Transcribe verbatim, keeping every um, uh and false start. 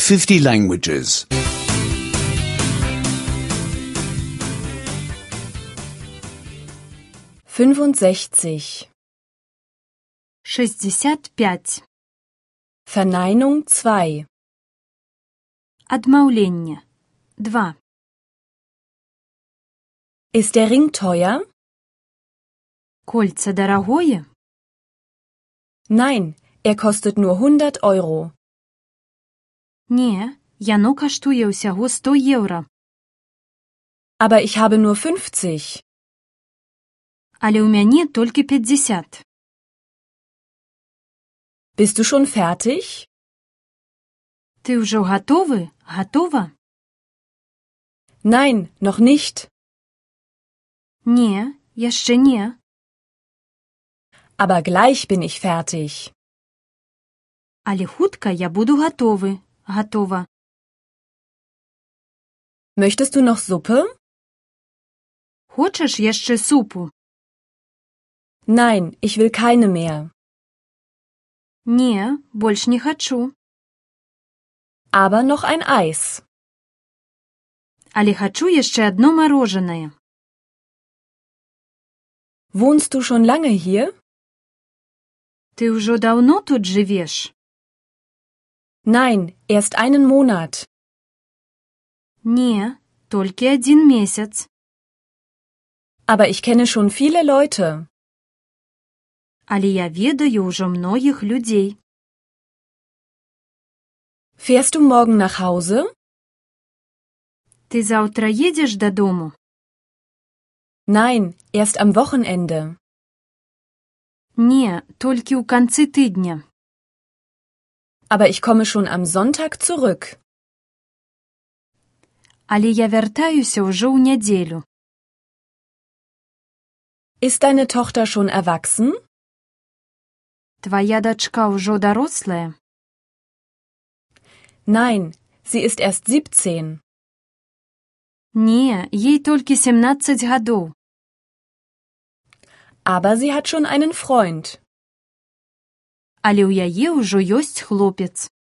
fifty languages. fünfundsechzig. шестьдесят пять. Verneinung zwei. Адмаўленне. два. Ist der Ring teuer? Кольца дарагое? Nein, er kostet nur hundert Euro. Не, яно каштуе ўсяго сто еўра. Aber ich habe nur fünfzig. Але ў мяне толькі пятьдесят. Bist du schon fertig? Ты ўжо гатовы? Гатова? Nein, noch nicht. Не, яшчэ не. Aber gleich bin ich fertig. Але хутка я буду гатовы. Гатова. Möchtest du noch Suppe? Хочаш яшчэ супу? Nein, ich will keine mehr. Не, больш не хачу. Aber noch ein Eis. Але хачу яшчэ адно марожанае. Wohnst du schon lange hier? Ты ўжо даўно тут жывеш? Nein, erst einen Monat. Не, толькі адзін месяц. Aber ich kenne schon viele Leute. Але я ведаю ўжо многіх людзей. Fährst du morgen nach Hause? Ты заўтра едзеш дадому? Nein, erst am Wochenende. Не, толькі ў канцы тыдня. Aber ich komme schon am Sonntag zurück. Але я вяртаюся ўжо ў нядзелю. Ist deine Tochter schon erwachsen? Твая дачка ўжо дарослая? Nein, sie ist erst siebzehn. Не, ей толькі семнадцаць гадоў. Aber sie hat schon einen Freund. Але ў яе ўжо ёсць хлопец.